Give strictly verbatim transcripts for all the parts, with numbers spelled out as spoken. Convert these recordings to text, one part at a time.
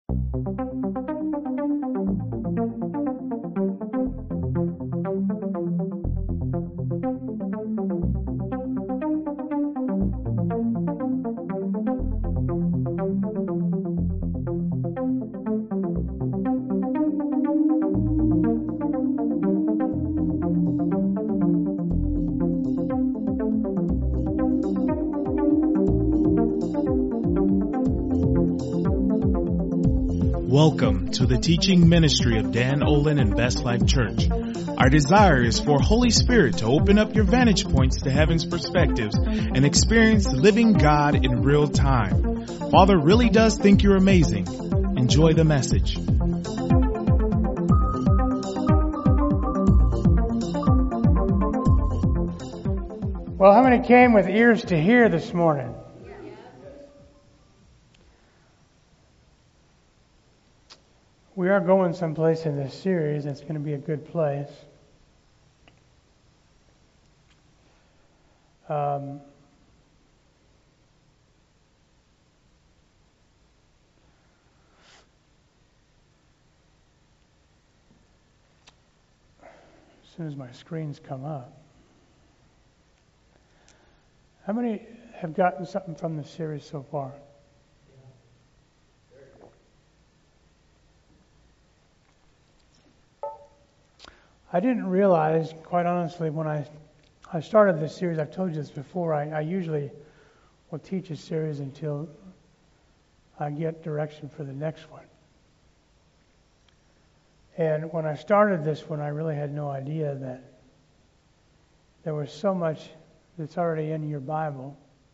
Welcome to the teaching ministry of Dan Olin and Best Life Church. Our desire is for Holy Spirit to open up your vantage points to heaven's perspectives and experience the living God in real time. Father really does think you're amazing. Enjoy the message. Well, how many came with ears to hear this morning? We are going someplace in this series. It's going to be a good place. Um, as soon as my screens come up. How many have gotten something from the series so far? I didn't realize, quite honestly, when I I started this series, I've told you this before, I, I usually will teach a series until I get direction for the next one. And when I started this one, I really had no idea that there was so much that's already in your Bible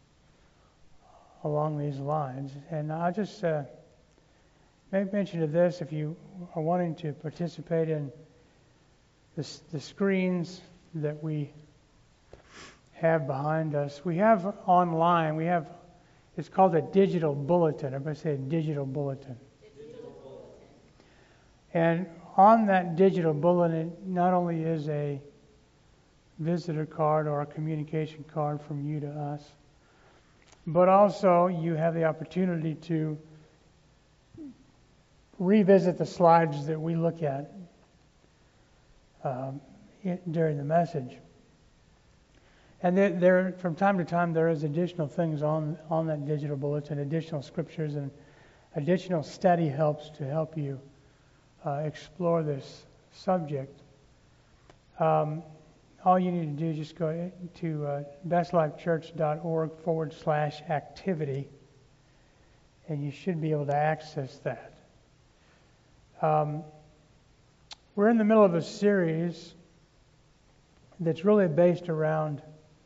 along these lines. And I'll just uh, make mention of this if you are wanting to participate in The, the screens that we have behind us. We have online, we have, it's called a digital bulletin. Everybody say a digital bulletin. Digital bulletin. And on that digital bulletin, not only is a visitor card or a communication card from you to us, but also you have the opportunity to revisit the slides that we look at Um, during the message. And there, there, from time to time, there is additional things on, on that digital bulletin, additional scriptures and additional study helps to help you uh, explore this subject. Um, all you need to do is just go to uh, bestlifechurch.org forward slash activity, and you should be able to access that. Um, We're in the middle of a series that's really based around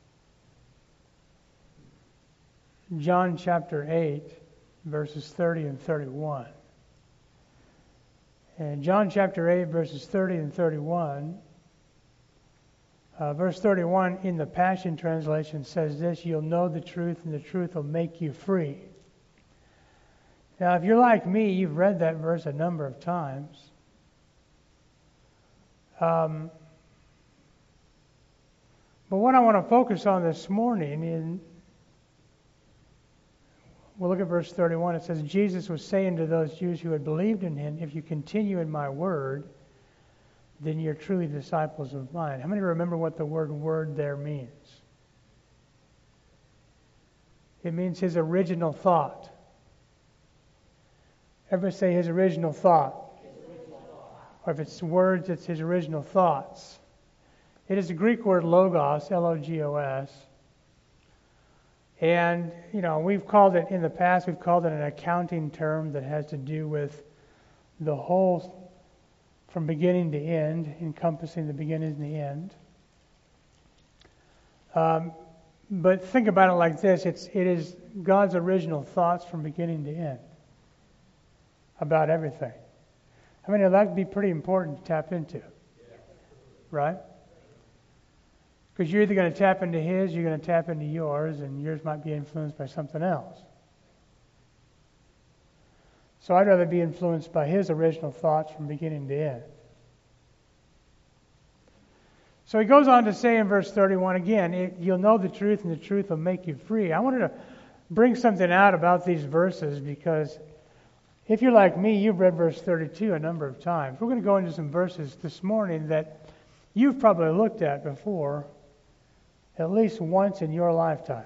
John chapter eight, verses thirty and thirty-one. And John chapter eight, verses thirty and thirty-one, uh, verse thirty-one in the Passion Translation says this: "You'll know the truth, and the truth will make you free." Now, if you're like me, you've read that verse a number of times. Um, but what I want to focus on this morning, in, we'll look at verse thirty-one. It says, "Jesus was saying to those Jews who had believed in him, 'If you continue in my word, then you're truly disciples of mine.'" How many remember what the word word there means? It means his original thought. Everybody say his original thought. Or if it's words, it's his original thoughts. It is a Greek word logos, L O G O S. And, you know, we've called it, in the past, we've called it an accounting term that has to do with the whole, from beginning to end, encompassing the beginning and the end. Um, but think about it like this. It's, it is God's original thoughts from beginning to end about everything. I mean, that would be pretty important to tap into, right? Because you're either going to tap into his, you're going to tap into yours, and yours might be influenced by something else. So I'd rather be influenced by his original thoughts from beginning to end. So he goes on to say in verse thirty-one again, it, "You'll know the truth, and the truth will make you free." I wanted to bring something out about these verses because if you're like me, you've read verse thirty-two a number of times. We're going to go into some verses this morning that you've probably looked at before at least once in your lifetime.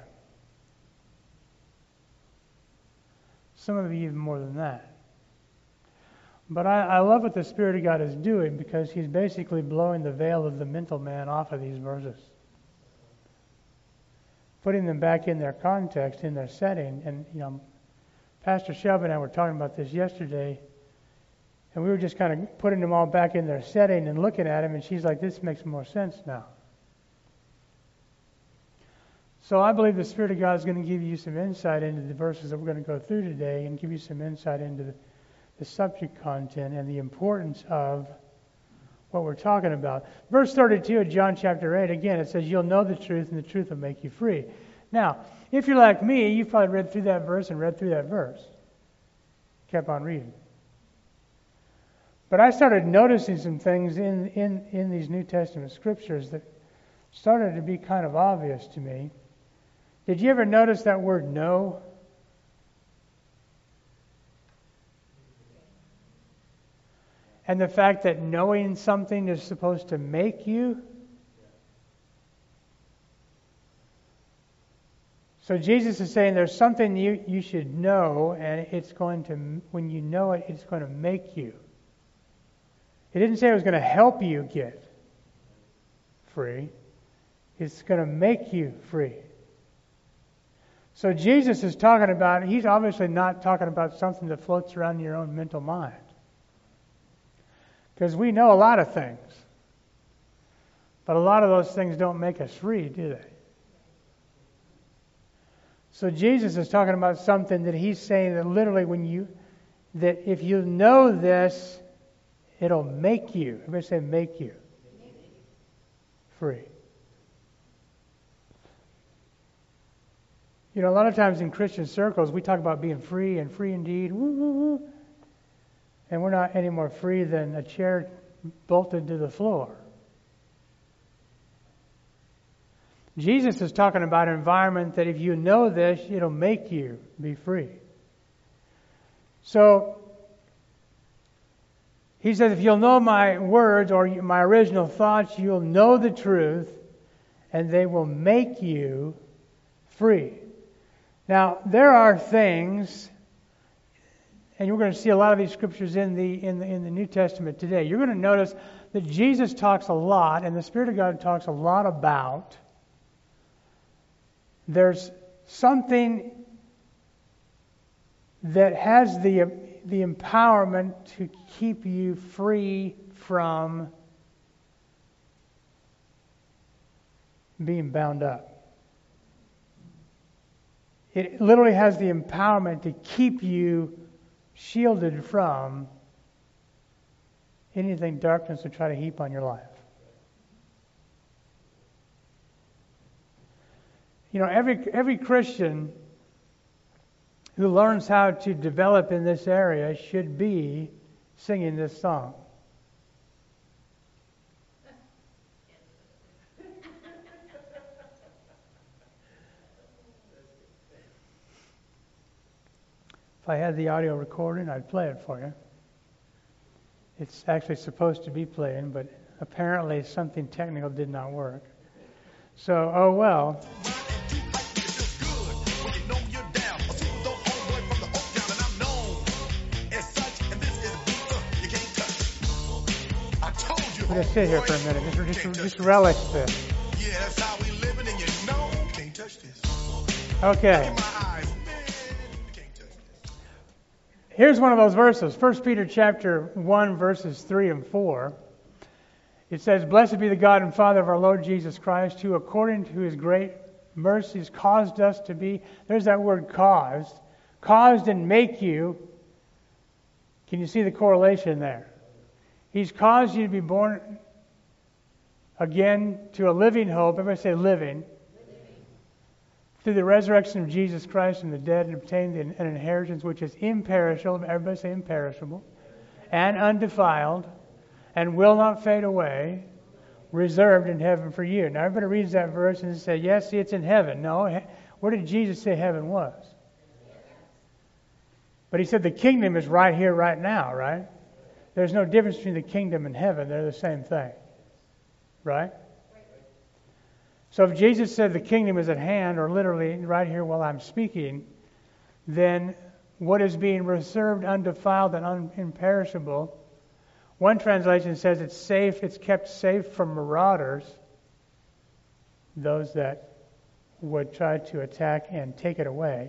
Some of you even more than that. But I, I love what the Spirit of God is doing, because He's basically blowing the veil of the mental man off of these verses, putting them back in their context, in their setting. And, you know, Pastor Shelby and I were talking about this yesterday, and we were just kind of putting them all back in their setting and looking at them, and she's like, this makes more sense now. So I believe the Spirit of God is going to give you some insight into the verses that we're going to go through today, and give you some insight into the, the subject content and the importance of what we're talking about. Verse thirty-two of John chapter eight, again, it says, you'll know the truth, and the truth will make you free. Now, if you're like me, you've probably read through that verse and read through that verse. Kept on reading. But I started noticing some things in, in, in these New Testament scriptures that started to be kind of obvious to me. Did you ever notice that word know? And the fact that knowing something is supposed to make you? So Jesus is saying there's something you, you should know, and it's going to, when you know it, it's going to make you. He didn't say it was going to help you get free. It's going to make you free. So Jesus is talking about, he's obviously not talking about something that floats around in your own mental mind. Because we know a lot of things. But a lot of those things don't make us free, do they? So Jesus is talking about something that he's saying that literally when you, that if you know this, it'll make you. Everybody say make you. Free. You know, a lot of times in Christian circles, we talk about being free and free indeed. Woo, woo, woo. And we're not any more free than a chair bolted to the floor. Jesus is talking about an environment that if you know this, it'll make you be free. So, he says, if you'll know my words or my original thoughts, you'll know the truth, and they will make you free. Now, there are things, and you're going to see a lot of these scriptures in the in the, in the New Testament today. You're going to notice that Jesus talks a lot, and the Spirit of God talks a lot about there's something that has the the empowerment to keep you free from being bound up. It literally has the empowerment to keep you shielded from anything darkness would try to heap on your life. You know, every every Christian who learns how to develop in this area should be singing this song. If I had the audio recording, I'd play it for you. It's actually supposed to be playing, but apparently something technical did not work. So, oh well. We're going to sit here for a minute. Just, just, just relish this. Yeah, that's how we living, and you know you can't touch this. Okay. Here's one of those verses. First Peter chapter one, verses three and four. It says, blessed be the God and Father of our Lord Jesus Christ, who according to his great mercies caused us to be, there's that word caused, caused and make you. Can you see the correlation there? He's caused you to be born again to a living hope. Everybody say living. living. Through the resurrection of Jesus Christ from the dead, and obtained an inheritance which is imperishable. Everybody say imperishable. And undefiled. And will not fade away. Reserved in heaven for you. Now everybody reads that verse and say, yes, see, it's in heaven. No. Where did Jesus say heaven was? But he said the kingdom is right here, right now, right? There's no difference between the kingdom and heaven. They're the same thing. Right? So if Jesus said the kingdom is at hand, or literally right here while I'm speaking, then what is being reserved, undefiled, and un- imperishable, one translation says it's safe, it's kept safe from marauders, those that would try to attack and take it away.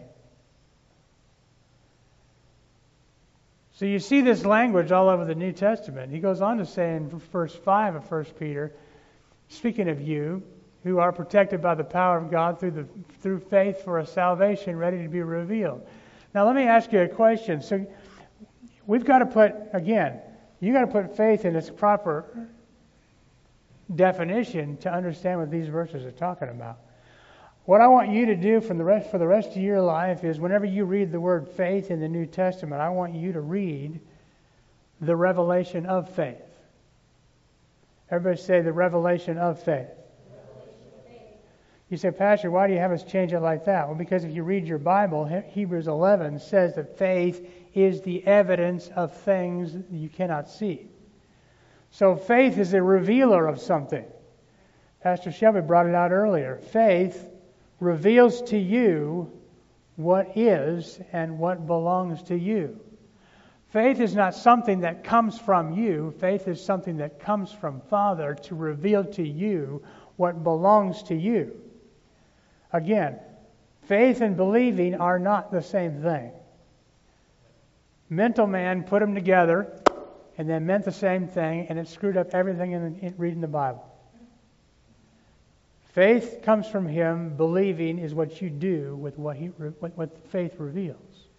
So you see this language all over the New Testament. He goes on to say in verse five of First Peter, speaking of you, who are protected by the power of God through the through faith for a salvation ready to be revealed. Now let me ask you a question. So we've got to put, again, you got to put faith in its proper definition to understand what these verses are talking about. What I want you to do from the rest, for the rest of your life is whenever you read the word faith in the New Testament, I want you to read the revelation of faith. Everybody say the revelation of faith. Revelation of faith. You say, Pastor, why do you have us change it like that? Well, because if you read your Bible, Hebrews eleven says that faith is the evidence of things you cannot see. So faith is a revealer of something. Pastor Shelby brought it out earlier. Faith reveals to you what is and what belongs to you. Faith is not something that comes from you. Faith is something that comes from Father to reveal to you what belongs to you. Again, faith and believing are not the same thing. Mental man put them together and then meant the same thing, and it screwed up everything in, in reading the Bible. Faith comes from Him. Believing is what you do with what He, what, what faith reveals.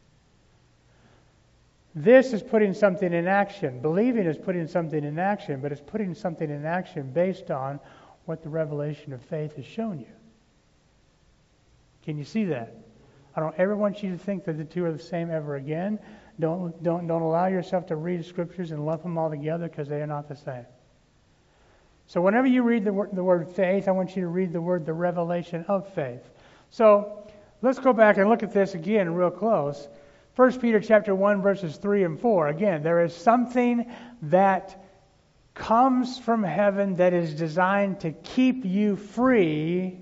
This is putting something in action. Believing is putting something in action, but it's putting something in action based on what the revelation of faith has shown you. Can you see that? I don't ever want you to think that the two are the same ever again. Don't don't don't allow yourself to read scriptures and lump them all together, because they are not the same. So whenever you read the word, the word faith, I want you to read the word the revelation of faith. So let's go back and look at this again real close. First Peter chapter one, verses three and four. Again, there is something that comes from heaven that is designed to keep you free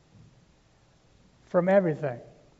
from everything.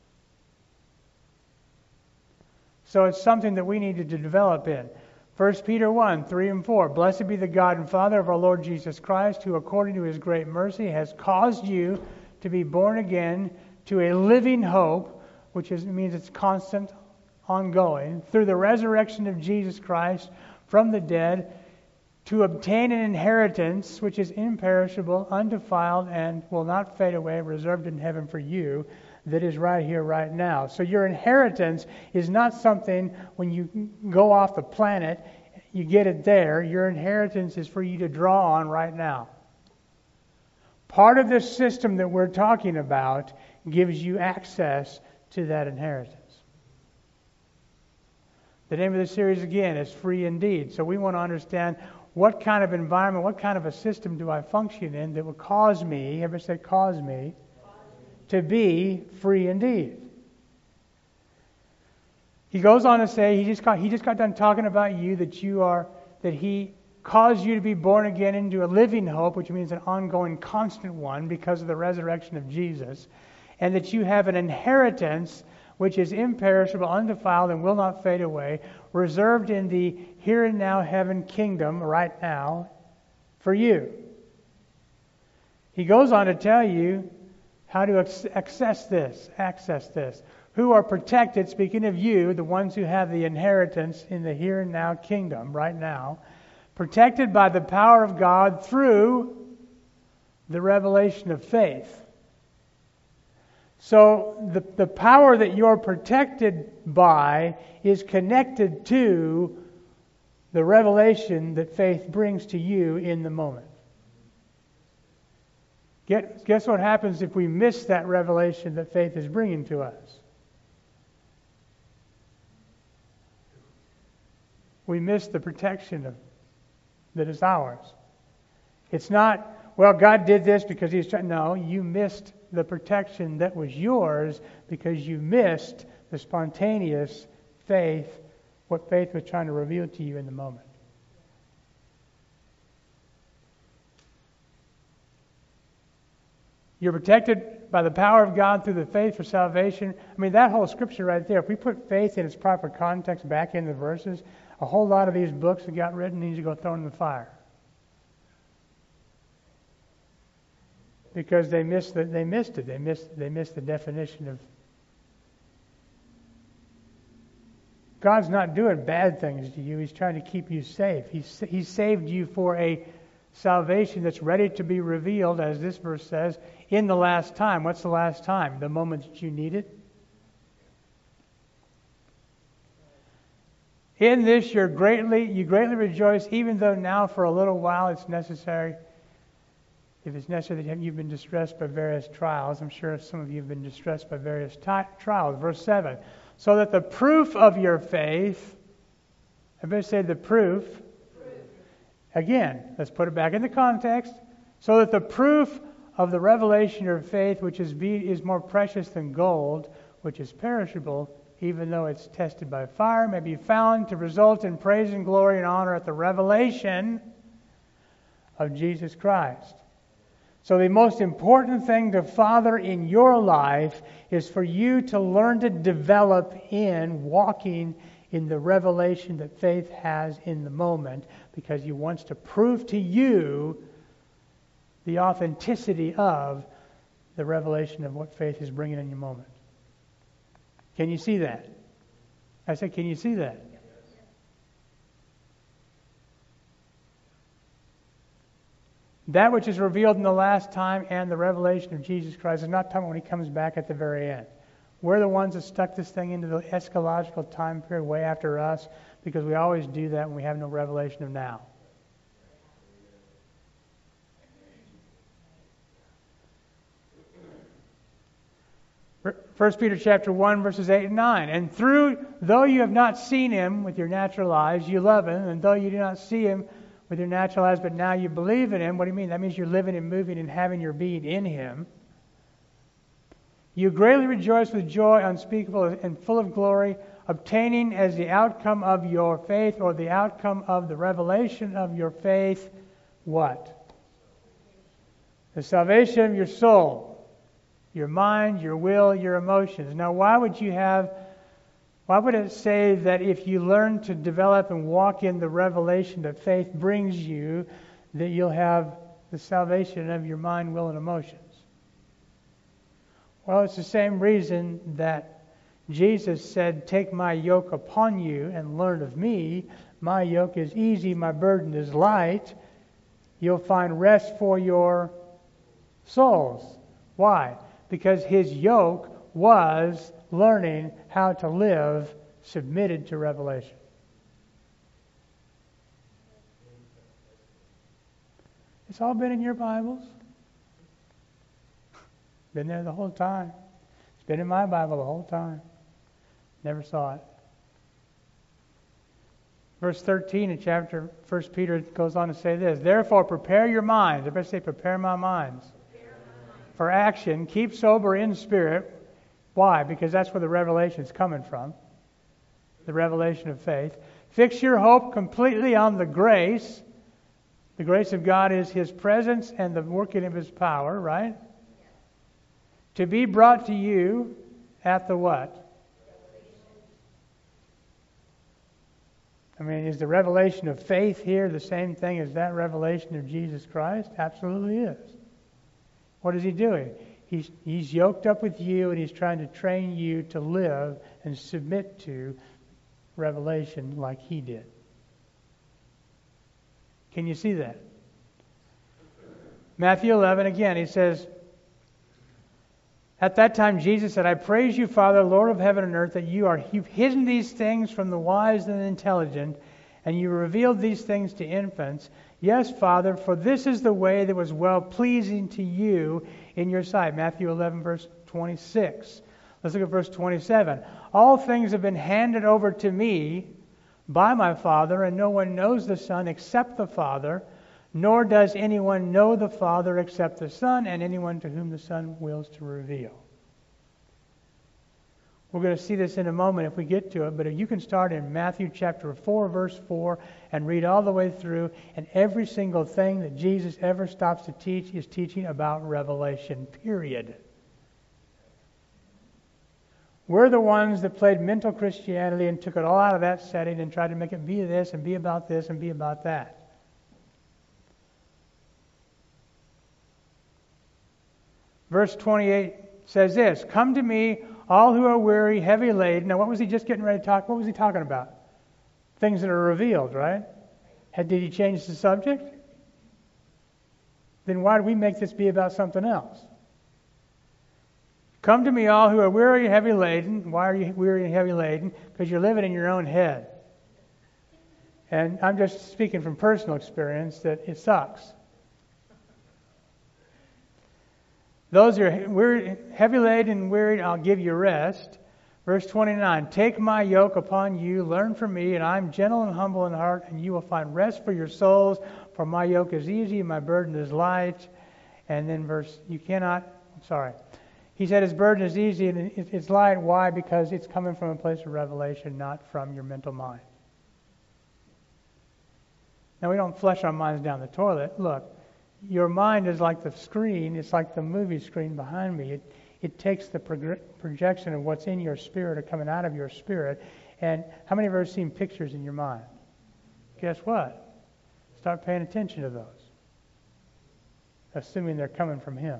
So it's something that we needed to develop in. First Peter one, three and four. Blessed be the God and Father of our Lord Jesus Christ, who according to His great mercy has caused you to be born again to a living hope, which is, means it's constant, ongoing, through the resurrection of Jesus Christ from the dead, to obtain an inheritance which is imperishable, undefiled, and will not fade away, reserved in heaven for you, that is right here, right now. So your inheritance is not something when you go off the planet, you get it there. Your inheritance is for you to draw on right now. Part of this system that we're talking about gives you access to that inheritance. The name of the series again is Free Indeed. So we want to understand what kind of environment, what kind of a system do I function in that will cause me, everybody say cause me, to be free indeed. He goes on to say, he just got he just got done talking about you, that you are that He caused you to be born again into a living hope, which means an ongoing, constant one because of the resurrection of Jesus, and that you have an inheritance which is imperishable, undefiled, and will not fade away, reserved in the here and now heaven kingdom right now for you. He goes on to tell you how to access this, access this. Who are protected, speaking of you, the ones who have the inheritance in the here and now kingdom right now, protected by the power of God through the revelation of faith. So the, the power that you're protected by is connected to the revelation that faith brings to you in the moment. Get, guess what happens if we miss that revelation that faith is bringing to us? We miss the protection of, that is ours. It's not, well, God did this because He's trying. No, you missed the protection that was yours because you missed the spontaneous faith, what faith was trying to reveal to you in the moment. You're protected by the power of God through the faith for salvation. I mean, that whole scripture right there, if we put faith in its proper context back in the verses, a whole lot of these books that got written need to go thrown in the fire. Because they missed the, they missed it. They missed they missed the definition of. God's not doing bad things to you. He's trying to keep you safe. He's He saved you for a salvation that's ready to be revealed, as this verse says, in the last time. What's the last time? The moment that you need it. In this you're greatly you greatly rejoice, even though now for a little while it's necessary. If it's necessary that you've been distressed by various trials, I'm sure some of you have been distressed by various t- trials. Verse seven, so that the proof of your faith, I better say the proof. proof. Again, let's put it back in the context. So that the proof of the revelation of faith, which is be, is more precious than gold, which is perishable, even though it's tested by fire, may be found to result in praise and glory and honor at the revelation of Jesus Christ. So the most important thing to father in your life is for you to learn to develop in walking in the revelation that faith has in the moment, because He wants to prove to you the authenticity of the revelation of what faith is bringing in your moment. Can you see that? I said, can you see that? That which is revealed in the last time and the revelation of Jesus Christ is not talking when He comes back at the very end. We're the ones that stuck this thing into the eschatological time period way after us, because we always do that when we have no revelation of now. First Peter chapter one, verses eight and nine. And through, though you have not seen Him with your natural eyes, you love Him. And though you do not see Him with your natural eyes, but now you believe in Him. What do you mean? That means you're living and moving and having your being in Him. You greatly rejoice with joy unspeakable and full of glory, obtaining as the outcome of your faith, or the outcome of the revelation of your faith, what? The salvation of your soul, your mind, your will, your emotions. Now, why would you have, why would it say that if you learn to develop and walk in the revelation that faith brings you, that you'll have the salvation of your mind, will, and emotions? Well, it's the same reason that Jesus said, take my yoke upon you and learn of me. My yoke is easy, my burden is light. You'll find rest for your souls. Why? Because His yoke was learning how to live submitted to revelation. It's all been in your Bibles. Been there the whole time. It's been in my Bible the whole time. Never saw it. Verse thirteen in chapter First Peter goes on to say this. Therefore, prepare your minds. Everybody say, prepare my minds. Prepare my mind. For action. Keep sober in spirit. Why? Because that's where the revelation is coming from. The revelation of faith. Fix your hope completely on the grace. The grace of God is His presence and the working of His power, right? To be brought to you at the what? I mean, is the revelation of faith here the same thing as that revelation of Jesus Christ? Absolutely is. What is He doing? He's, he's yoked up with you, and He's trying to train you to live and submit to revelation like He did. Can you see that? Matthew eleven, again, He says, at that time Jesus said, I praise you, Father, Lord of heaven and earth, that you are you've hidden these things from the wise and intelligent, and you revealed these things to infants. Yes, Father, for this is the way that was well-pleasing to you in your sight. Matthew eleven, verse twenty-six. Let's look at verse twenty-seven. All things have been handed over to me by my Father, and no one knows the Son except the Father, nor does anyone know the Father except the Son, and anyone to whom the Son wills to reveal. We're going to see this in a moment if we get to it, but if you can start in Matthew chapter four, verse four, and read all the way through, and every single thing that Jesus ever stops to teach is teaching about revelation, period. We're the ones that played mental Christianity and took it all out of that setting and tried to make it be this and be about this and be about that. Verse twenty-eight says this, "Come to me, all who are weary, heavy laden." Now, what was he just getting ready to talk? What was he talking about? Things that are revealed, right? Had, did he change the subject? Then why do we make this be about something else? "Come to me, all who are weary and heavy laden." Why are you weary and heavy laden? Because you're living in your own head. And I'm just speaking from personal experience that it sucks. "Those who are weary, heavy laden and wearied, I'll give you rest." Verse twenty-nine, "Take my yoke upon you, learn from me, and I'm gentle and humble in heart, and you will find rest for your souls. For my yoke is easy and my burden is light." And then verse, you cannot, I'm sorry. He said his burden is easy and it's light. Why? Because it's coming from a place of revelation, not from your mental mind. Now, we don't flush our minds down the toilet. Look, your mind is like the screen. It's like the movie screen behind me. It, it takes the prog- projection of what's in your spirit or coming out of your spirit. And how many of you have ever seen pictures in your mind? Guess what? Start paying attention to those, assuming they're coming from Him.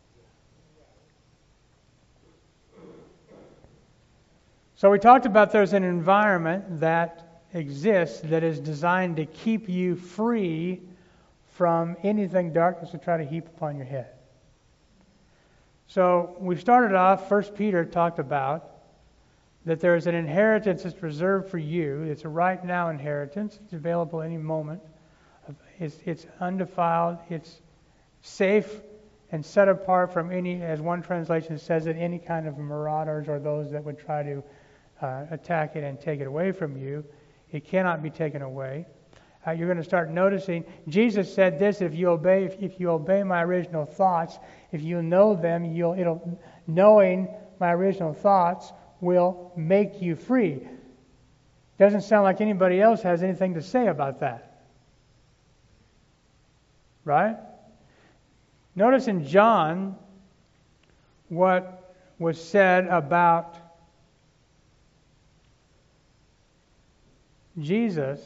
So we talked about there's an environment that exists that is designed to keep you free from anything darkness will try to heap upon your head. So we started off, First Peter talked about that there is an inheritance that's reserved for you. It's a right now inheritance. It's available any moment. It's, it's undefiled. It's safe and set apart from any, as one translation says it, any kind of marauders or those that would try to uh, attack it and take it away from you. It cannot be taken away. Uh, you're going to start noticing, Jesus said this, if you obey if, if you obey my original thoughts, if you know them, you'll it'll knowing my original thoughts will make you free. Doesn't sound like anybody else has anything to say about that. Right? Notice in John what was said about Jesus.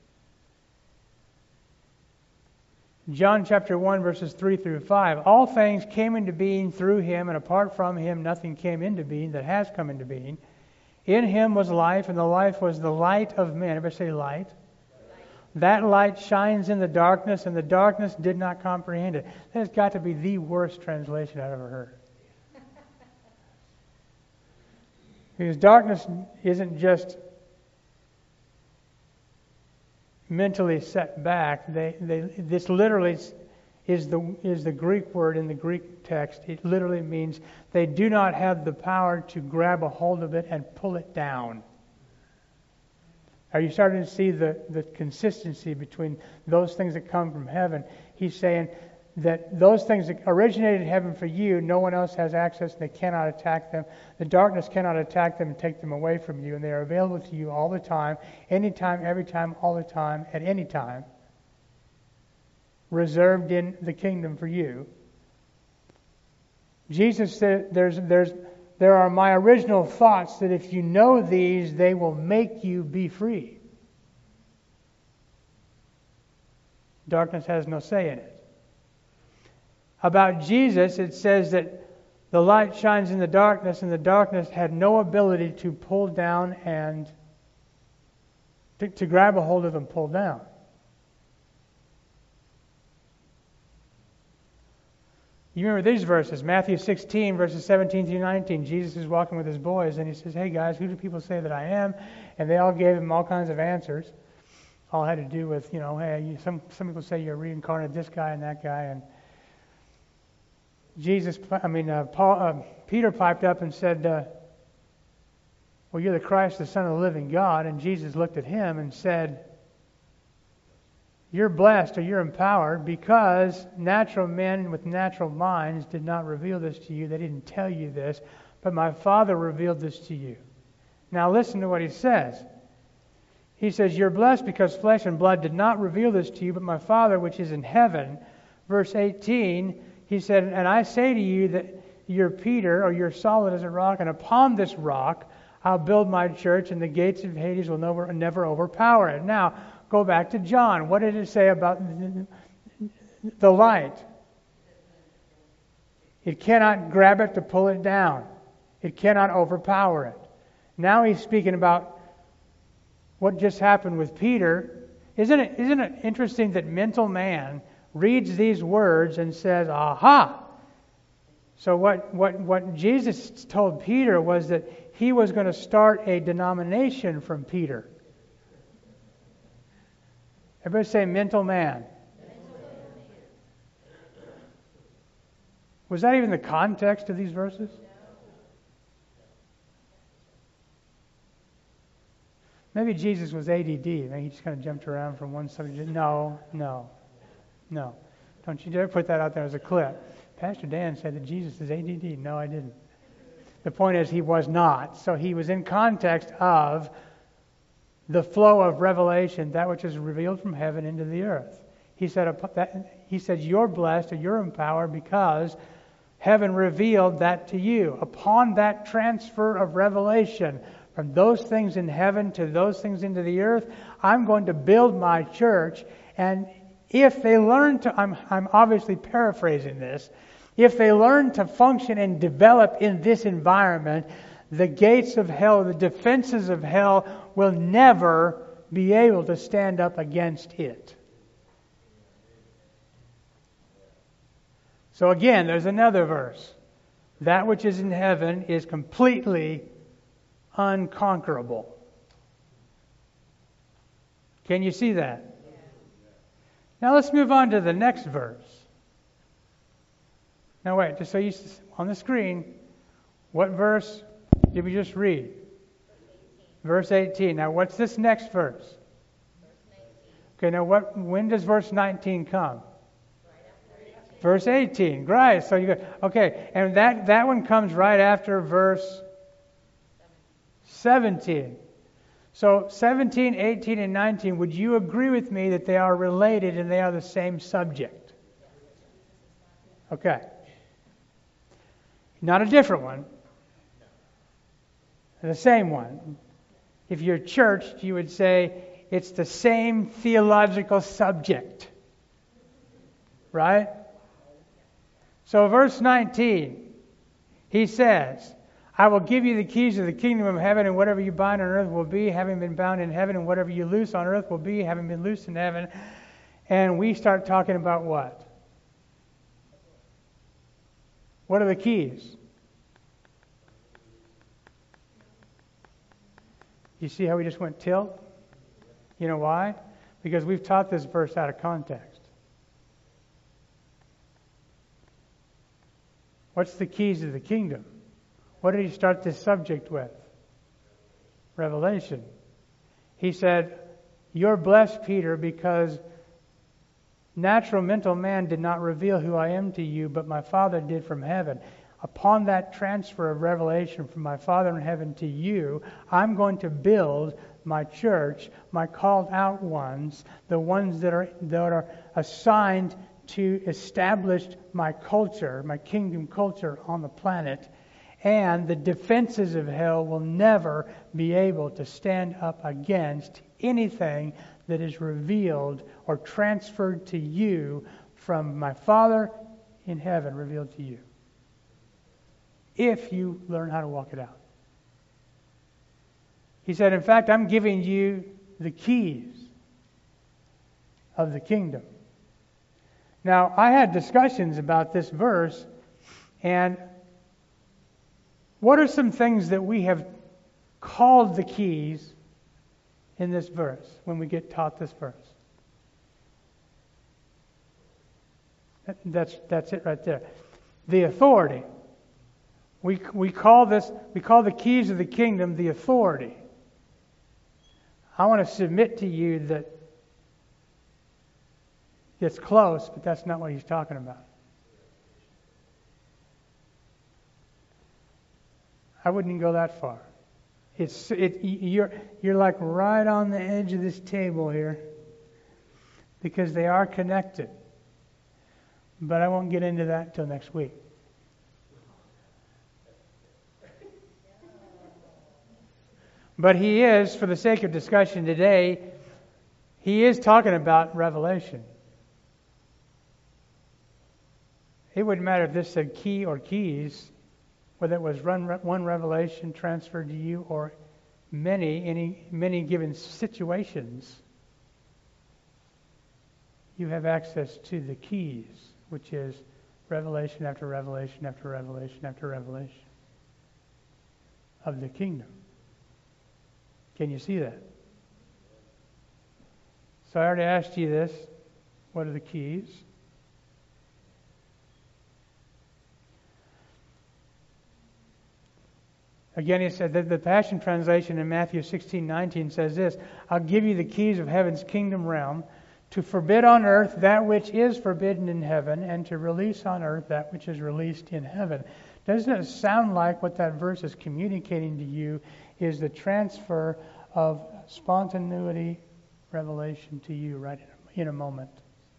John chapter one, verses three through five. "All things came into being through Him, and apart from Him nothing came into being that has come into being. In Him was life, and the life was the light of men." Everybody say light. Light. "That light shines in the darkness, and the darkness did not comprehend it." That has got to be the worst translation I've ever heard. Because darkness isn't just mentally set back. They, they, this literally is the is the Greek word in the Greek text. It literally means they do not have the power to grab a hold of it and pull it down. Are you starting to see the, the consistency between those things that come from heaven? He's saying that those things that originated in heaven for you, no one else has access and they cannot attack them. The darkness cannot attack them and take them away from you, and they are available to you all the time, anytime, every time, all the time, at any time, reserved in the kingdom for you. Jesus said there's there's there are my original thoughts that if you know these, they will make you be free. Darkness has no say in it. About Jesus, it says that the light shines in the darkness, and the darkness had no ability to pull down and to, to grab a hold of and pull down. You remember these verses, Matthew sixteen, verses seventeen through nineteen. Jesus is walking with his boys, and he says, "Hey guys, who do people say that I am?" And they all gave him all kinds of answers. All had to do with, you know, hey, you, some some people say you're reincarnated, this guy and that guy, and Jesus, I mean, uh, Paul, uh, Peter piped up and said, uh, "Well, you're the Christ, the Son of the living God." And Jesus looked at him and said, "You're blessed or you're empowered because natural men with natural minds did not reveal this to you. They didn't tell you this, but my Father revealed this to you. Now listen to what he says. He says, you're blessed because flesh and blood did not reveal this to you, but my Father which is in heaven. Verse eighteen, he said, and I say to you that you're Peter, or you're solid as a rock, and upon this rock I'll build my church, and the gates of Hades will never, never overpower it. Now, go back to John. What did it say about the light? It cannot grab it to pull it down. It cannot overpower it. Now he's speaking about what just happened with Peter. Isn't it, isn't it interesting that mental man reads these words and says, aha! So what, what, what Jesus told Peter was that he was going to start a denomination from Peter. Everybody say mental man. Was that even the context of these verses? Maybe Jesus was A D D. Maybe he just kind of jumped around from one subject. No, no, no. Don't you dare put that out there as a clip. Pastor Dan said that Jesus is A D D. No, I didn't. The point is he was not. So he was in context of the flow of revelation, that which is revealed from heaven into the earth. He said, he said, you're blessed or you're empowered because heaven revealed that to you. Upon that transfer of revelation from those things in heaven to those things into the earth, I'm going to build my church. And if they learn to, I'm, I'm obviously paraphrasing this, if they learn to function and develop in this environment, the gates of hell, the defenses of hell will never be able to stand up against it. So again, there's another verse. That which is in heaven is completely unconquerable. Can you see that? Now let's move on to the next verse. Now wait, just so you on the screen, what verse did we just read? Verse eighteen. Now what's this next verse? Okay, now what? When does verse nineteen come? Verse eighteen. Right. So you go. Okay, and that that one comes right after verse seventeen. So seventeen, eighteen, and nineteen. Would you agree with me that they are related and they are the same subject? Okay. Not a different one. The same one. If you're churched, you would say it's the same theological subject. Right? So verse nineteen, he says, I will give you the keys of the kingdom of heaven, and whatever you bind on earth will be, having been bound in heaven, and whatever you loose on earth will be, having been loosed in heaven. And we start talking about what? What are the keys? You see how we just went tilt? You know why? Because we've taught this verse out of context. What's the keys of the kingdom? What did he start this subject with? Revelation. He said, you're blessed, Peter, because natural mental man did not reveal who I am to you, but my Father did from heaven. Upon that transfer of revelation from my Father in heaven to you, I'm going to build my church, my called out ones, the ones that are that are assigned to establish my culture, my kingdom culture on the planet. And the defenses of hell will never be able to stand up against anything that is revealed or transferred to you from my Father in heaven, revealed to you. If you learn how to walk it out. He said, in fact, I'm giving you the keys of the kingdom. Now, I had discussions about this verse, and what are some things that we have called the keys in this verse when we get taught this verse? That's that's it right there. The authority. We we call this we call the keys of the kingdom the authority. I want to submit to you that it's close, but that's not what he's talking about. I wouldn't go that far. It's it you're you're like right on the edge of this table here, because they are connected. But I won't get into that until next week. But he is, for the sake of discussion today, he is talking about Revelation. It wouldn't matter if this said key or keys, whether it was run, one revelation transferred to you or many, any many given situations. You have access to the keys, which is revelation after revelation after revelation after revelation of the kingdom. Can you see that? So I already asked you this. What are the keys? Again, he said that the Passion Translation in Matthew sixteen nineteen says this: I'll give you the keys of heaven's kingdom realm, to forbid on earth that which is forbidden in heaven, and to release on earth that which is released in heaven. Doesn't it sound like what that verse is communicating to you is the transfer of spontaneity revelation to you right in a moment?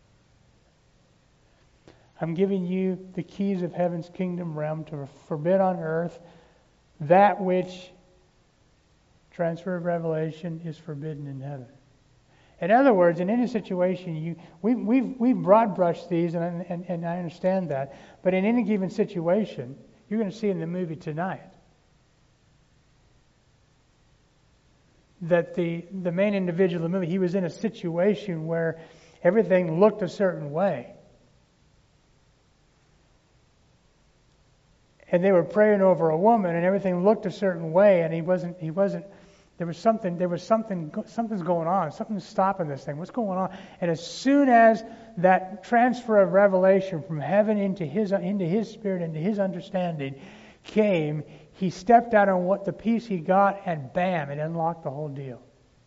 I'm giving you the keys of heaven's kingdom realm to forbid on earth that which, transfer of revelation, is forbidden in heaven. In other words, in any situation, you we, we've, we've broad brushed these, and, and, and I understand that, but in any given situation, you're going to see in the movie tonight that the, the main individual of the movie, he was in a situation where everything looked a certain way. And they were praying over a woman, and everything looked a certain way, and he wasn't, he wasn't, there was something, there was something, something's going on, something's stopping this thing, what's going on? And as soon as that transfer of revelation from heaven into his, into his spirit, into his understanding came, he stepped out on what the peace he got, and bam, it unlocked the whole deal.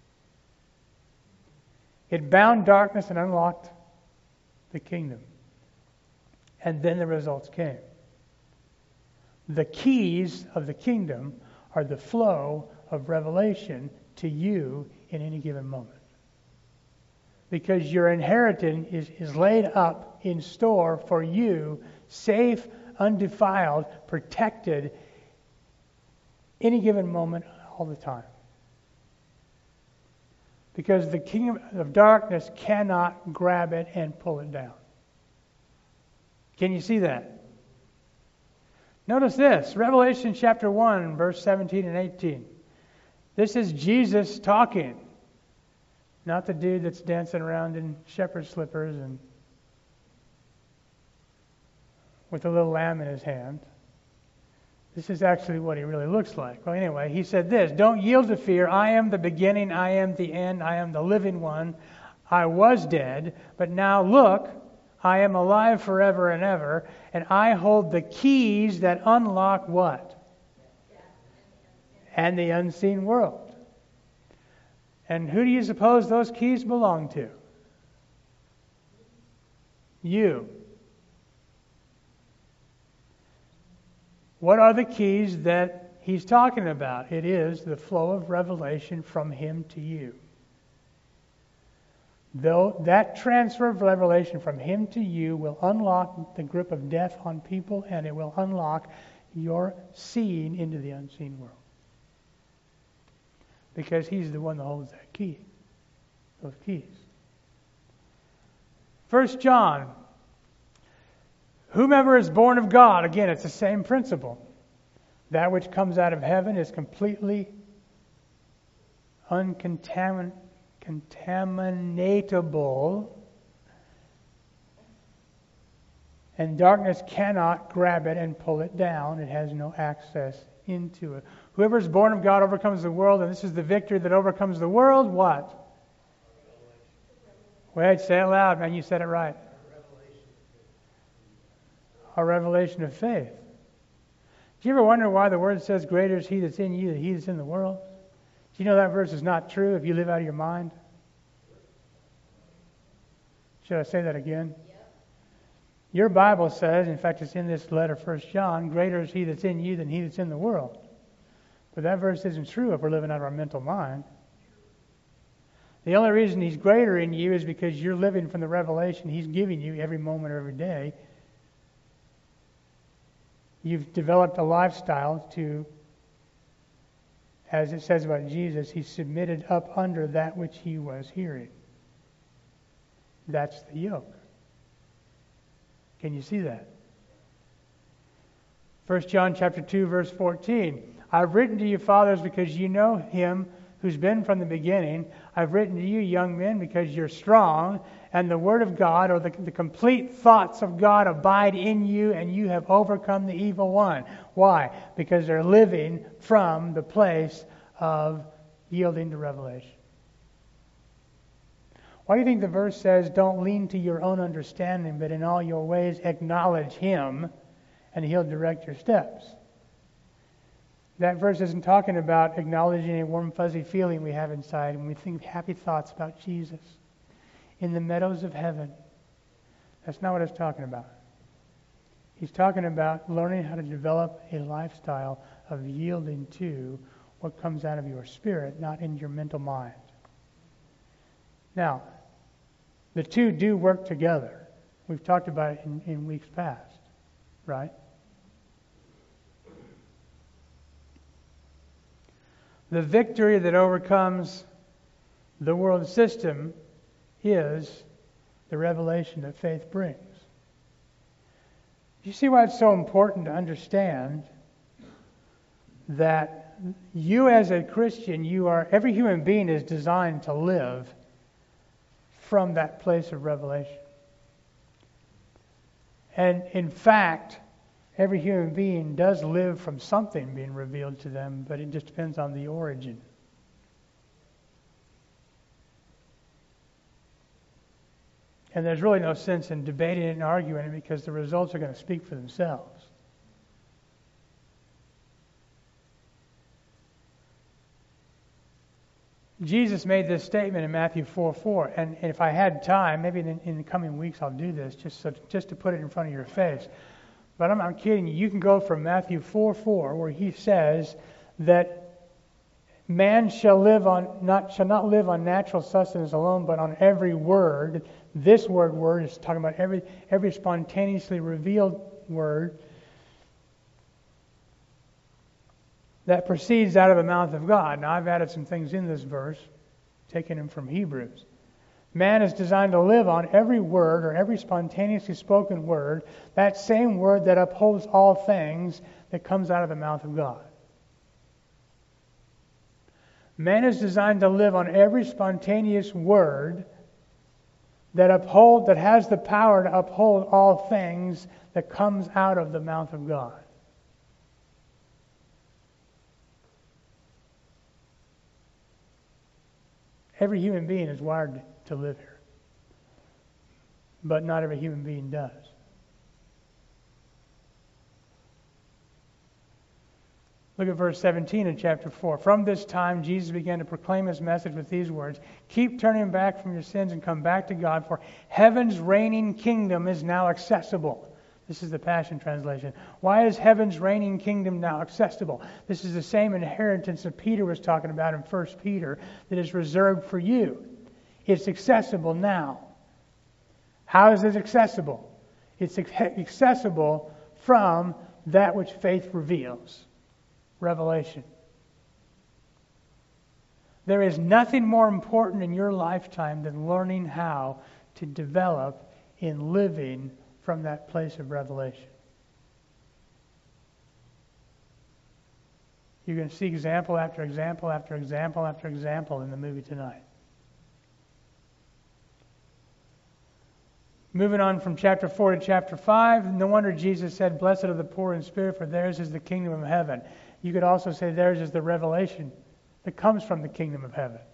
It bound darkness and unlocked the kingdom. And then the results came. The keys of the kingdom are the flow of revelation to you in any given moment. Because your inheritance is, is laid up in store for you, safe, undefiled, protected, any given moment, all the time. Because the kingdom of darkness cannot grab it and pull it down. Can you see that? Notice this, Revelation chapter one, verse seventeen and eighteen. This is Jesus talking, not the dude that's dancing around in shepherd's slippers and with a little lamb in his hand. This is actually what he really looks like. Well, anyway, he said this: don't yield to fear. I am the beginning, I am the end, I am the living one. I was dead, but now look, I am alive forever and ever, and I hold the keys that unlock what? And the unseen world. And who do you suppose those keys belong to? You. What are the keys that he's talking about? It is the flow of revelation from him to you. Though that transfer of revelation from him to you will unlock the grip of death on people, and it will unlock your seeing into the unseen world. Because he's the one that holds that key, those keys. First John, whomever is born of God, again, it's the same principle. That which comes out of heaven is completely uncontaminated. Contaminatable, and darkness cannot grab it and pull it down. It has no access into it. Whoever is born of God overcomes the world, and this is the victory that overcomes the world. What? Wait, say it loud, man. You said it right. A revelation of faith. Do you ever wonder why the Word says, greater is He that's in you than he that's in the world? Do you know that verse is not true if you live out of your mind? Should I say that again? Yep. Your Bible says, in fact it's in this letter, First John, greater is he that's in you than he that's in the world. But that verse isn't true if we're living out of our mental mind. The only reason He's greater in you is because you're living from the revelation He's giving you every moment of every day. You've developed a lifestyle to, as it says about Jesus, He submitted up under that which He was hearing. That's the yoke. Can you see that? First John chapter two, verse fourteen. I've written to you, fathers, because you know Him who's been from the beginning. I've written to you, young men, because you're strong, and the Word of God, or the, the complete thoughts of God, abide in you, and you have overcome the evil one. Why? Because they're living from the place of yielding to revelation. Why do you think the verse says, don't lean to your own understanding, but in all your ways acknowledge Him, and He'll direct your steps? That verse isn't talking about acknowledging a warm, fuzzy feeling we have inside when we think happy thoughts about Jesus in the meadows of heaven. That's not what it's talking about. He's talking about learning how to develop a lifestyle of yielding to what comes out of your spirit, not in your mental mind. Now, the two do work together. We've talked about it in, in weeks past, right? The victory that overcomes the world system is the revelation that faith brings. You see why it's so important to understand that you as a Christian, you are, every human being is designed to live from that place of revelation. And in fact, every human being does live from something being revealed to them, but it just depends on the origin. And there's really no sense in debating it and arguing it because the results are going to speak for themselves. Jesus made this statement in Matthew four four, and if I had time, maybe in, in the coming weeks I'll do this, just so, just to put it in front of your face. But I'm not kidding you. You can go from Matthew four four, where He says that man shall live on not shall not live on natural sustenance alone, but on every word. This word word is talking about every every spontaneously revealed word that proceeds out of the mouth of God. Now, I've added some things in this verse, taking them from Hebrews. Man is designed to live on every word or every spontaneously spoken word, that same word that upholds all things that comes out of the mouth of God. Man is designed to live on every spontaneous word that uphold, that has the power to uphold all things that comes out of the mouth of God. Every human being is wired to live here. But not every human being does. Look at verse seventeen in chapter four. From this time, Jesus began to proclaim His message with these words: keep turning back from your sins and come back to God, for heaven's reigning kingdom is now accessible. This is the Passion Translation. Why is heaven's reigning kingdom now accessible? This is the same inheritance that Peter was talking about in First Peter that is reserved for you. It's accessible now. How is it accessible? It's accessible from that which faith reveals. Revelation. There is nothing more important in your lifetime than learning how to develop in living from that place of revelation. You're going to see example after example after example after example in the movie tonight. Moving on from chapter four to chapter five, no wonder Jesus said, blessed are the poor in spirit, for theirs is the kingdom of heaven. You could also say theirs is the revelation that comes from the kingdom of heaven.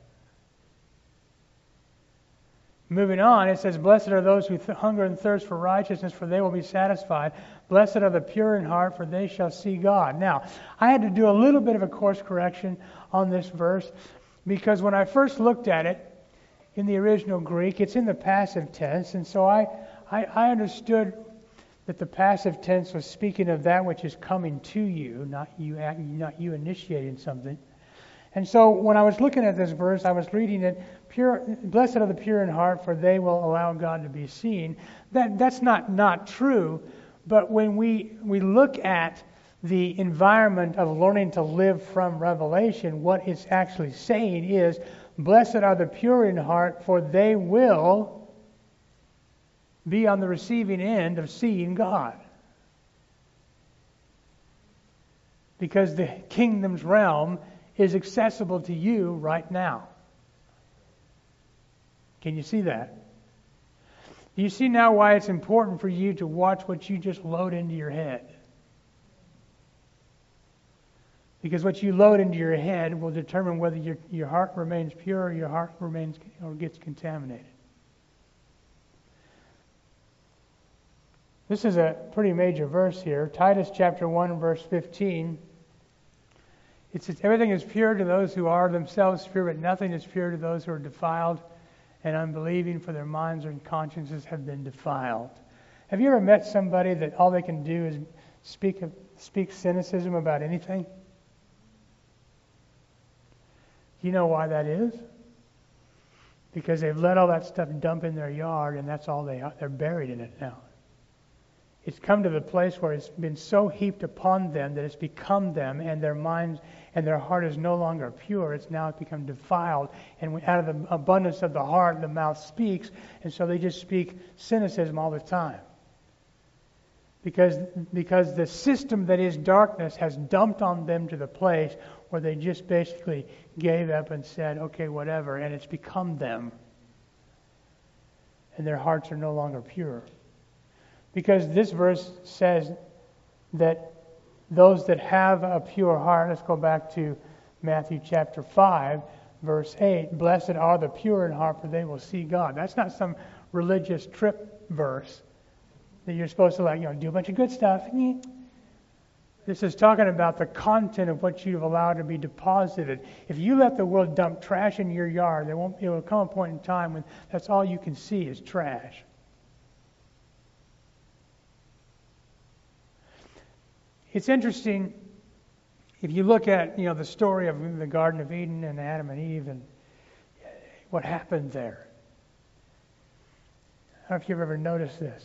Moving on, it says, blessed are those who th- hunger and thirst for righteousness, for they will be satisfied. Blessed are the pure in heart, for they shall see God. Now, I had to do a little bit of a course correction on this verse, because when I first looked at it in the original Greek, it's in the passive tense, and so I, I, I understood that the passive tense was speaking of that which is coming to you, not you, not you initiating something. And so when I was looking at this verse, I was reading it, pure, blessed are the pure in heart, for they will allow God to be seen. That That's not, not true, but when we, we look at the environment of learning to live from Revelation, what it's actually saying is, blessed are the pure in heart, for they will be on the receiving end of seeing God. Because the kingdom's realm is accessible to you right now. Can you see that? Do you see now why it's important for you to watch what you just load into your head? Because what you load into your head will determine whether your, your heart remains pure or your heart remains or gets contaminated. This is a pretty major verse here. Titus chapter one, verse fifteen. It says, everything is pure to those who are themselves pure, but nothing is pure to those who are defiled and unbelieving, for their minds and consciences have been defiled. Have you ever met somebody that all they can do is speak of, speak cynicism about anything? Do you know why that is? Because they've let all that stuff dump in their yard, and that's all they are. They're buried in it now. It's come to the place where it's been so heaped upon them that it's become them, and their minds and their heart is no longer pure. It's now become defiled, and out of the abundance of the heart, the mouth speaks, and so they just speak cynicism all the time. Because, because the system that is darkness has dumped on them to the place where they just basically gave up and said, okay, whatever, and it's become them. And their hearts are no longer pure. Because this verse says that those that have a pure heart, let's go back to Matthew chapter five, verse eight, blessed are the pure in heart, for they will see God. That's not some religious trip verse that you're supposed to, like, you know, do a bunch of good stuff. This is talking about the content of what you've allowed to be deposited. If you let the world dump trash in your yard, there won't, it will come a point in time when that's all you can see is trash. It's interesting if you look at, you know, the story of the Garden of Eden and Adam and Eve and what happened there. I don't know if you've ever noticed this.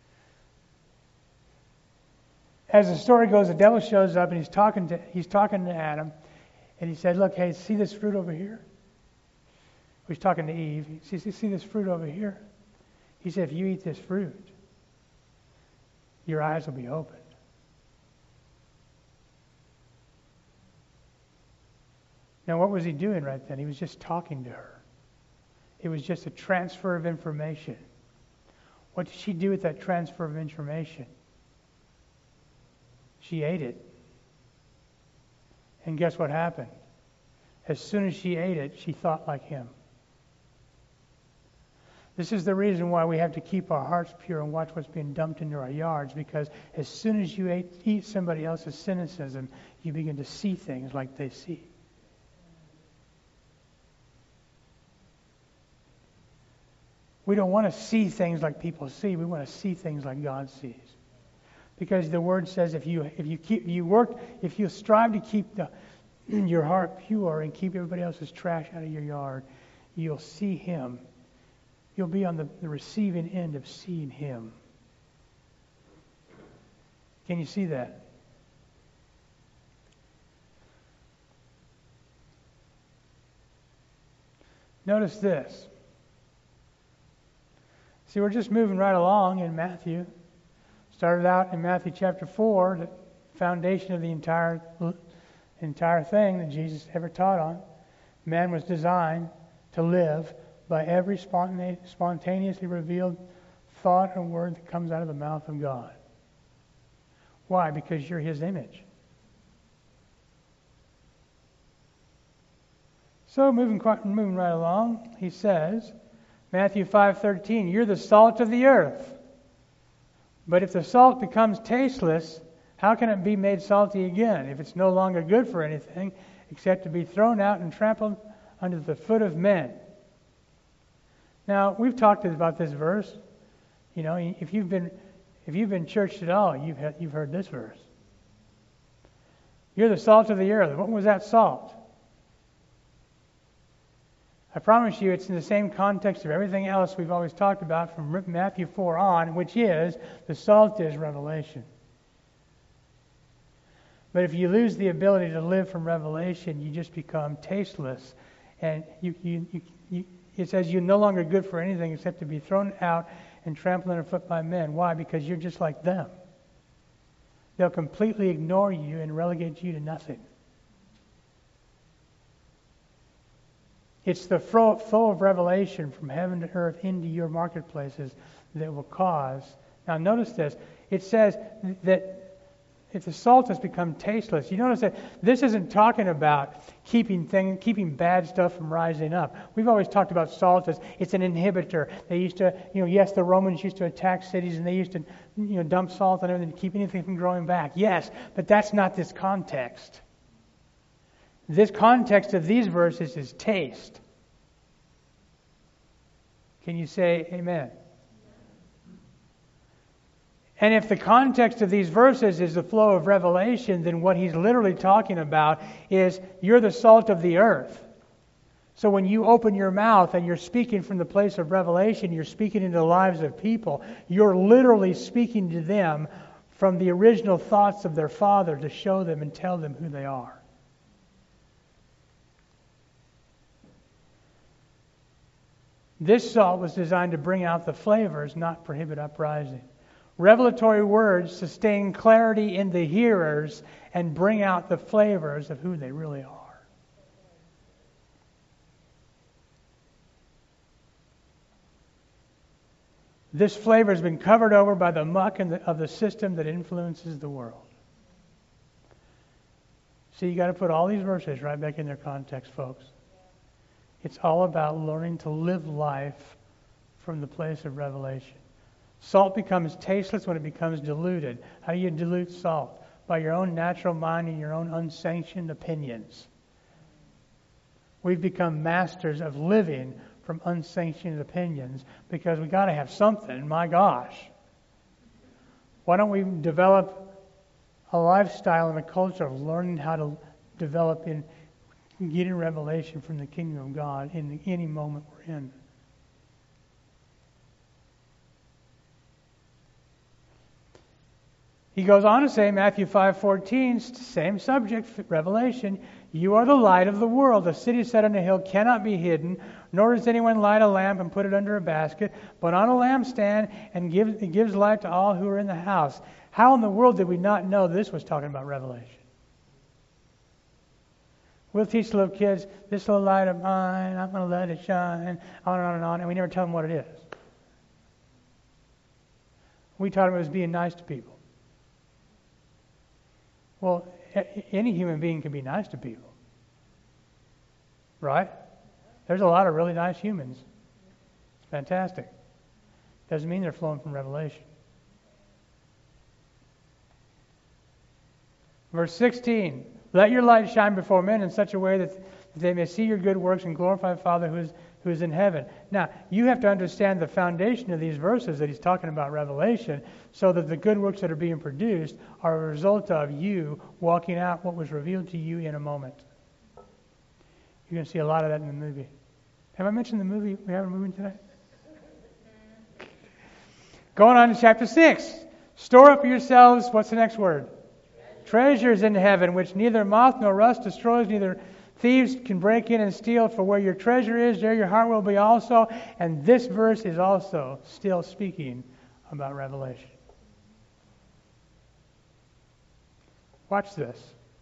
As the story goes, the devil shows up and he's talking to he's talking to Adam, and he said, "Look, hey, see this fruit over here?" He's talking to Eve. He says, "See this fruit over here?" He said, "If you eat this fruit, your eyes will be opened." Now, what was he doing right then? He was just talking to her. It was just a transfer of information. What did she do with that transfer of information? She ate it. And guess what happened? As soon as she ate it, she thought like him. This is the reason why we have to keep our hearts pure and watch what's being dumped into our yards, because as soon as you ate, eat somebody else's cynicism, you begin to see things like they see. We don't want to see things like people see. We want to see things like God sees. Because the Word says, if you if you keep you work if you strive to keep the your heart pure and keep everybody else's trash out of your yard, you'll see Him. You'll be on the, the receiving end of seeing Him. Can you see that? Notice this. See, we're just moving right along in Matthew. Started out in Matthew chapter four, the foundation of the entire entire thing that Jesus ever taught on. Man was designed to live by every spontane- spontaneously revealed thought and word that comes out of the mouth of God. Why? Because you're His image. So moving moving right along, he says, Matthew five thirteen, you're the salt of the earth. But if the salt becomes tasteless, how can it be made salty again, if it's no longer good for anything except to be thrown out and trampled under the foot of men? Now, we've talked about this verse. You know, if you've been If you've been churched at all, you've had, you've heard this verse. You're the salt of the earth. What was that salt? I promise you it's in the same context of everything else we've always talked about from Matthew four on, which is the salt is revelation. But if you lose the ability to live from revelation, you just become tasteless. And you, you, you, you, it says you're no longer good for anything except to be thrown out and trampled underfoot by men. Why? Because you're just like them. They'll completely ignore you and relegate you to nothing. It's the flow, flow of revelation from heaven to earth into your marketplaces that will cause. Now notice this. It says that if the salt has become tasteless, you notice that this isn't talking about keeping thing, keeping bad stuff from rising up. We've always talked about salt as it's an inhibitor. They used to, you know, yes, the Romans used to attack cities and they used to, you know, dump salt on everything to keep anything from growing back. Yes, but that's not this context. This context of these verses is taste. Can you say amen? And if the context of these verses is the flow of revelation, then what he's literally talking about is you're the salt of the earth. So when you open your mouth and you're speaking from the place of revelation, you're speaking into the lives of people, you're literally speaking to them from the original thoughts of their Father to show them and tell them who they are. This salt was designed to bring out the flavors, not prohibit uprising. Revelatory words sustain clarity in the hearers and bring out the flavors of who they really are. This flavor has been covered over by the muck and the, of the system that influences the world. See, you got to put all these verses right back in their context, folks. It's all about learning to live life from the place of revelation. Salt becomes tasteless when it becomes diluted. How do you dilute salt? By your own natural mind and your own unsanctioned opinions. We've become masters of living from unsanctioned opinions because we got to have something. My gosh. Why don't we develop a lifestyle and a culture of learning how to develop in getting revelation from the kingdom of God in any moment we're in? He goes on to say, Matthew five fourteen, same subject, Revelation, you are the light of the world. A city set on a hill cannot be hidden, nor does anyone light a lamp and put it under a basket, but on a lampstand, and gives, it gives light to all who are in the house. How in the world did we not know this was talking about Revelation? We'll teach little kids, this little light of mine, I'm going to let it shine, on and on and on, and we never tell them what it is. We taught them it was being nice to people. Well, any human being can be nice to people. Right? There's a lot of really nice humans. It's fantastic. Doesn't mean they're flowing from revelation. Verse sixteen, let your light shine before men in such a way that they may see your good works and glorify the Father who is who is in heaven. Now, you have to understand the foundation of these verses that he's talking about revelation, so that the good works that are being produced are a result of you walking out what was revealed to you in a moment. You're going to see a lot of that in the movie. Have I mentioned the movie? We have a movie tonight? Going on to chapter six. Store up yourselves, what's the next word? Treasures in heaven, which neither moth nor rust destroys, neither thieves can break in and steal, for where your treasure is, there your heart will be also. And this verse is also still speaking about revelation. Watch this.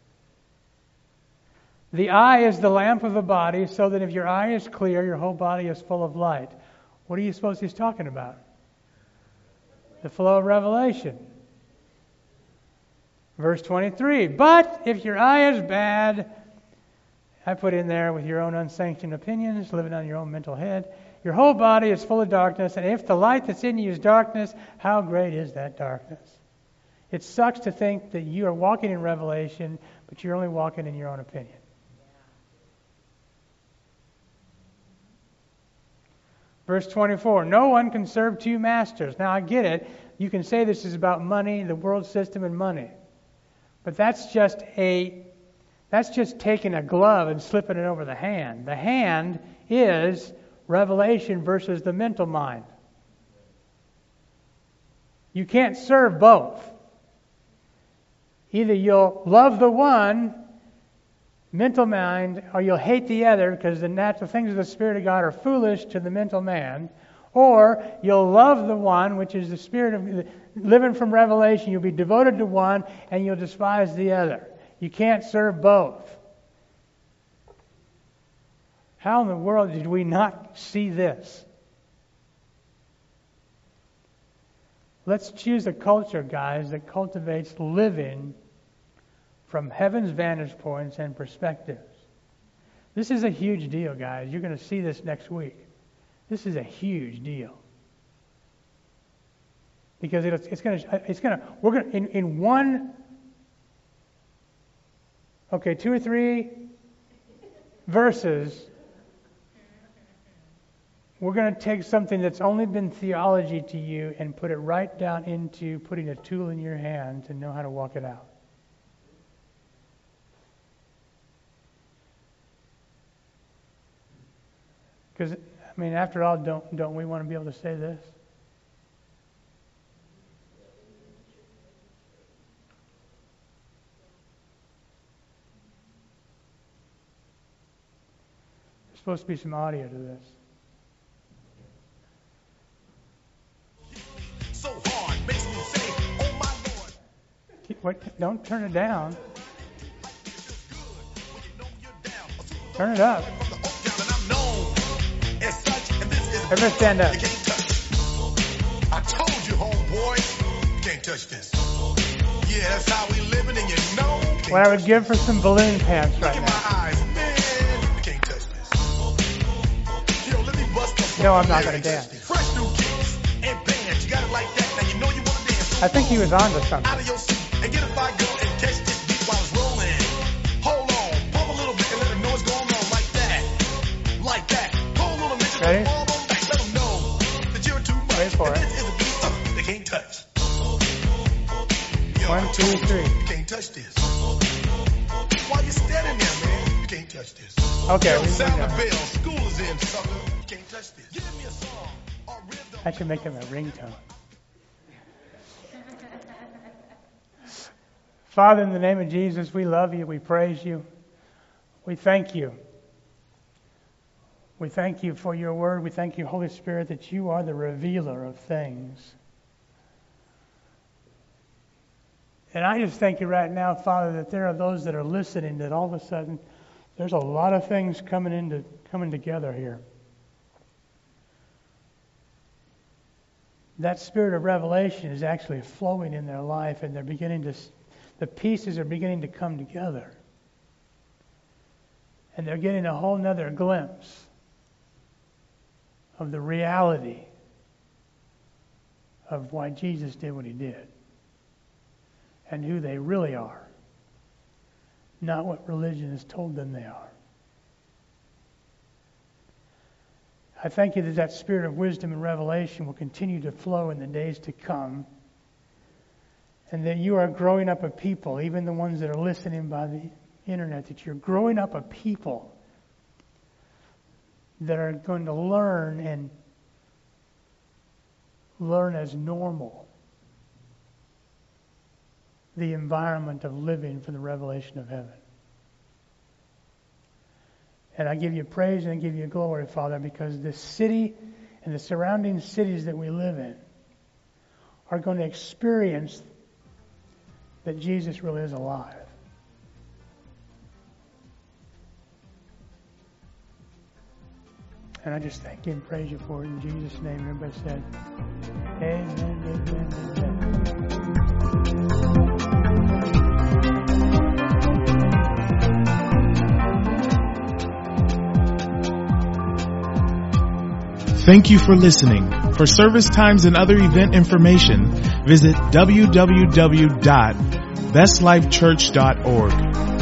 The eye is the lamp of the body, so that if your eye is clear, your whole body is full of light. What do you suppose he's talking about? The flow of revelation. Verse twenty-three, but if your eye is bad, I put in there with your own unsanctioned opinions, living on your own mental head, your whole body is full of darkness, and if the light that's in you is darkness, how great is that darkness? It sucks to think that you are walking in revelation, but you're only walking in your own opinion. Verse twenty-four, no one can serve two masters. Now I get it. you can say this is about money, the world system and money. But that's just a, that's just taking a glove and slipping it over the hand. The hand is revelation versus the mental mind. You can't serve both. Either you'll love the one, mental mind, or you'll hate the other, because the natural things of the Spirit of God are foolish to the mental man. Or you'll love the one, which is the Spirit of living from revelation. You'll be devoted to one, and you'll despise the other. You can't serve both. How in the world did we not see this? Let's choose a culture, guys, that cultivates living from heaven's vantage points and perspectives. This is a huge deal, guys. You're going to see this next week. This is a huge deal. Because it's, it's going to, it's going to, we're going to, in, in one, okay, two or three verses, we're going to take something that's only been theology to you and put it right down into putting a tool in your hand to know how to walk it out. Because, I mean, after all, don't don't we want to be able to say this? There's supposed to be some audio to this. So hard, makes me say, oh my Lord. What? Don't turn it down. Turn it up. Everybody stand up. I told you, homeboy, you can't touch this. Yeah, that's how we living, and you know. What I would give for some balloon pants right now. Look at my eyes, man. You can't touch this. Yo, let me bust no, I'm not going to dance. Fresh new kicks and bands. You got it like that. Now you know you want to dance. I think he was on to something. Out of your seat and get a fire go and catch this beat while it's rolling. Hold on, pump a little bit and let them know what's going on like that. Like that. Hold on a minute. Ready? Let them know that you're too much. Wait for it. This is a beat uh, they can't touch. Yo, one, two, three. You can't touch this. Why you standing there, man? You can't touch this. Okay. Yo, sound the bell. School is in, sucker. You can't touch this. Give me a song or rhythm. I should make him a ringtone. Father, in the name of Jesus, we love you. We praise you. We thank you. We thank you for your word. We thank you, Holy Spirit, that you are the revealer of things. And I just thank you right now, Father, that there are those that are listening, that all of a sudden there's a lot of things coming into coming together here. That spirit of revelation is actually flowing in their life, and they're beginning to, the pieces are beginning to come together. And they're getting a whole nother glimpse of the reality of why Jesus did what he did and who they really are, not what religion has told them they are. I thank you that that spirit of wisdom and revelation will continue to flow in the days to come, and that you are growing up a people, even the ones that are listening by the internet, that you're growing up a people that are going to learn and learn as normal the environment of living for the revelation of heaven. And I give you praise and I give you glory, Father, because this city and the surrounding cities that we live in are going to experience that Jesus really is alive. And I just thank you and praise you for it in Jesus' name. Everybody said, amen, amen, amen. Thank you for listening. For service times and other event information, visit w w w dot best life church dot org.